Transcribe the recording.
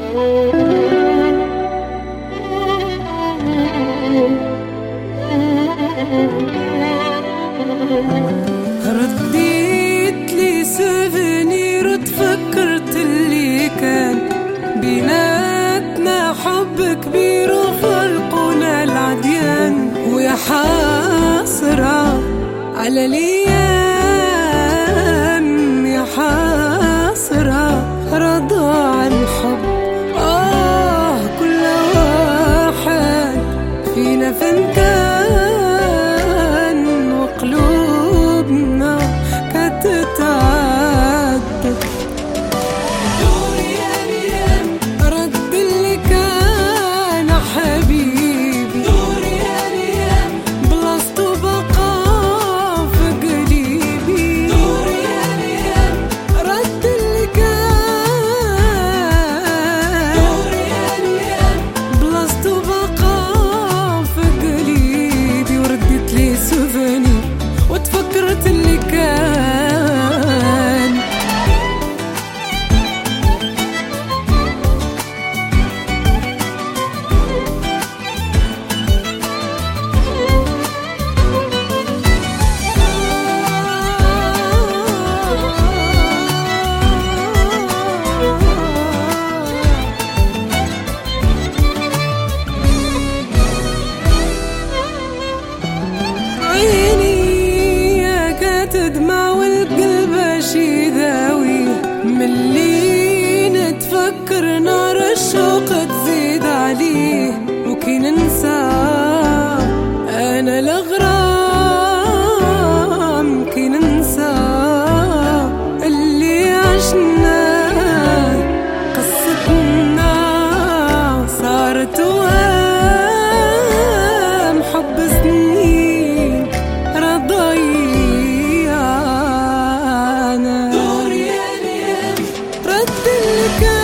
رديت لي سوفينير وتفكرت اللي كان بيناتنا حب كبير وفرقنا العديان، ويا حاسرة على الأيام، يا حاسرة رضا عن حب. كل واحد فينا فنكان وقلوبنا كتتعدد. رد اللي كان حبيبي بلاصتو بقى في قلبي. رد اللي كان بلاصتو بقى في قلبي، وردت لي سوفينير وتفكرت اللي كان. تدمع والقلب شي ذاوي، ملي نتفكر نار الشوق تزيد عليه. وكي ننسى أنا الأغرام، كي ننسى اللي عشنا قصتنا صارت وهم حب سنين رضاي. رد اللي كان